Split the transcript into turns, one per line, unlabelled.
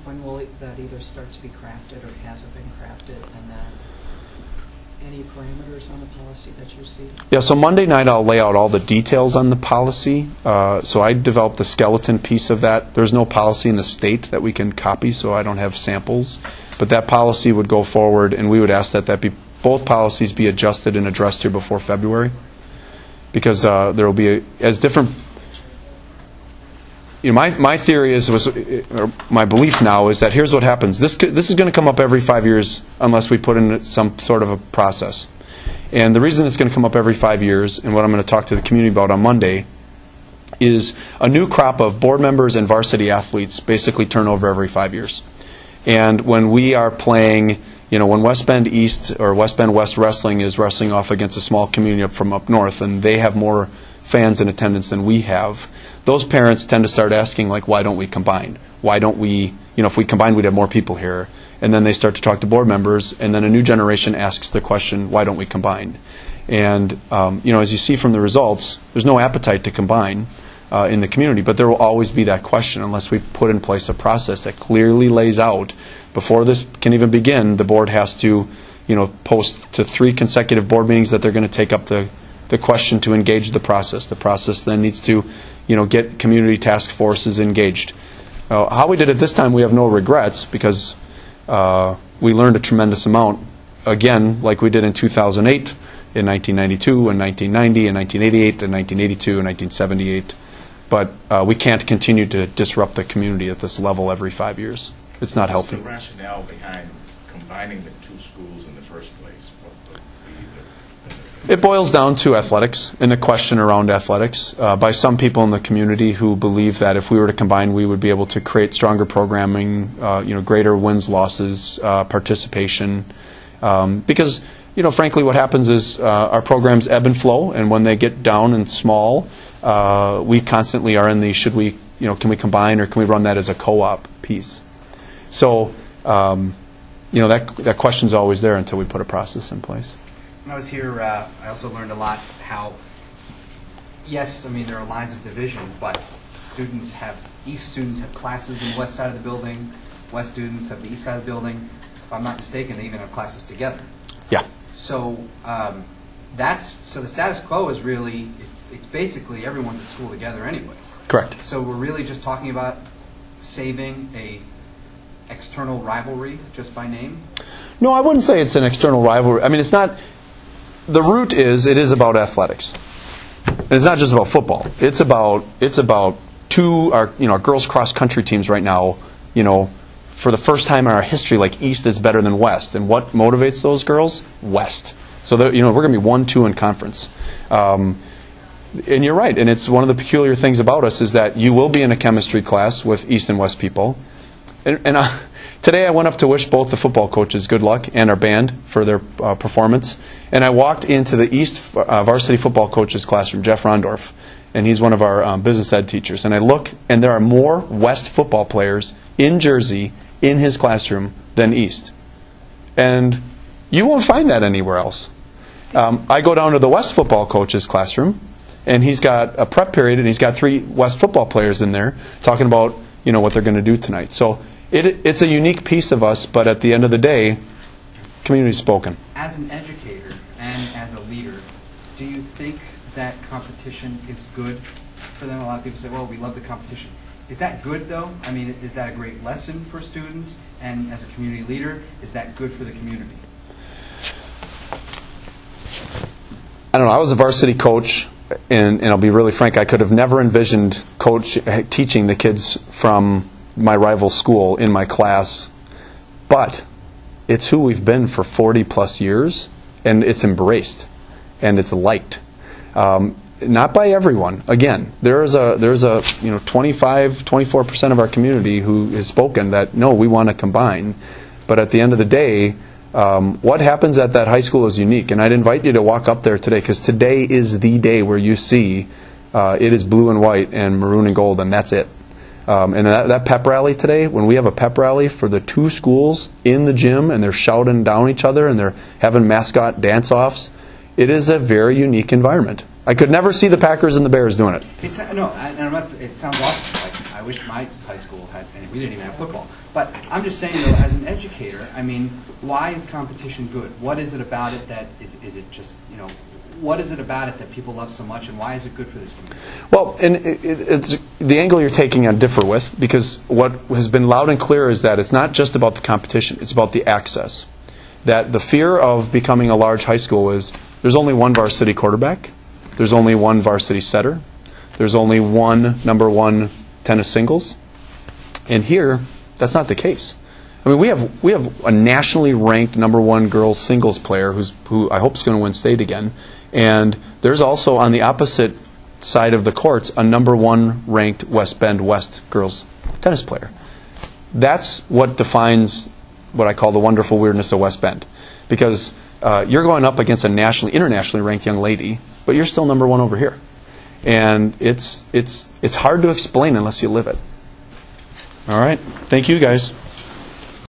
when will that either start to be crafted or has it been crafted, and then any parameters on the policy that you see?
Yeah, so Monday night I'll lay out all the details on the policy. So I developed the skeleton piece of that. There's no policy in the state that we can copy, so I don't have samples. But that policy would go forward, and we would ask that both policies be adjusted and addressed here before February, because there will be as different. My theory or my belief now is that here's what happens. This is going to come up every 5 years unless we put in some sort of a process. And the reason it's going to come up every 5 years, and what I'm going to talk to the community about on Monday, is a new crop of board members and varsity athletes basically turn over every 5 years. And when we are playing, when West Bend East or West Bend West Wrestling is wrestling off against a small community from up north, and they have more fans in attendance than we have, those parents tend to start asking, like, why don't we combine? Why don't we, if we combine, we'd have more people here. And then they start to talk to board members, and then a new generation asks the question, why don't we combine? And, as you see from the results, there's no appetite to combine in the community, but there will always be that question unless we put in place a process that clearly lays out, before this can even begin, the board has to, post to 3 consecutive board meetings that they're going to take up the question to engage the process. The process then needs to get community task forces engaged. How we did it this time, we have no regrets, because we learned a tremendous amount, again, like we did in 2008, in 1992, in 1990, in 1988, in 1982, in 1978. But we can't continue to disrupt the community at this level every 5 years. It's not healthy.
What's the rationale behind combining the 2 schools in the first place?
It boils down to athletics and the question around athletics by some people in the community who believe that if we were to combine, we would be able to create stronger programming, greater wins, losses, participation. Because, frankly, what happens is our programs ebb and flow, and when they get down and small, we constantly are in the can we combine or can we run that as a co-op piece? So, that question's always there until we put a process in place.
When I was here, I also learned a lot how, yes, there are lines of division, but East students have classes in the west side of the building, West students have the east side of the building. If I'm not mistaken, they even have classes together.
Yeah.
So the status quo is really, it's basically everyone's at school together anyway.
Correct.
So we're really just talking about saving a external rivalry just by name?
No, I wouldn't say it's an external rivalry. It's not. The root is it is about athletics. And it's not just about football. It's about our girls cross country teams right now. For the first time in our history, like East is better than West. And what motivates those girls? West. So we're going to be 1-2 in conference. And you're right. And it's one of the peculiar things about us is that you will be in a chemistry class with East and West people. Today I went up to wish both the football coaches good luck and our band for their performance. And I walked into the East varsity football coach's classroom, Jeff Rondorf, and he's one of our business ed teachers. And I look, and there are more West football players in Jersey in his classroom than East. And you won't find that anywhere else. I go down to the West football coach's classroom, and he's got a prep period, and he's got 3 West football players in there talking about what they're going to do tonight. So it's a unique piece of us, but at the end of the day, community spoken.
As an educator and as a leader, do you think that competition is good for them? A lot of people say, well, we love the competition. Is that good, though? Is that a great lesson for students? And as a community leader, is that good for the community?
I don't know. I was a varsity coach, and I'll be really frank, I could have never envisioned teaching the kids from my rival school in my class, but it's who we've been for 40 plus years, and it's embraced and it's liked. Not by everyone. Again, there's a 24% of our community who has spoken that no, we want to combine. But at the end of the day, what happens at that high school is unique, and I'd invite you to walk up there today, because today is the day where you see it is blue and white and maroon and gold, and that's it. And that pep rally today, when we have a pep rally for the 2 schools in the gym and they're shouting down each other and they're having mascot dance-offs, it is a very unique environment. I could never see the Packers and the Bears doing it.
It sounds awesome. I wish my high school had, and we didn't even have football. But I'm just saying, though, as an educator, I mean, why is competition good? What is it about it that, is it just, what is it about it that people love so much, and why is it good for this community?
Well, and it's the angle you're taking I differ with, because what has been loud and clear is that it's not just about the competition, it's about the access. That the fear of becoming a large high school is there's only one varsity quarterback, there's only one varsity setter, there's only one number one tennis singles, and here, that's not the case. I mean, we have a nationally ranked number one girls singles player who I hope is going to win state again. And there's also on the opposite side of the courts a number one ranked West Bend West girls tennis player. That's what defines what I call the wonderful weirdness of West Bend. Because you're going up against a internationally ranked young lady, but you're still number one over here. And it's hard to explain unless you live it. All right. Thank you, guys.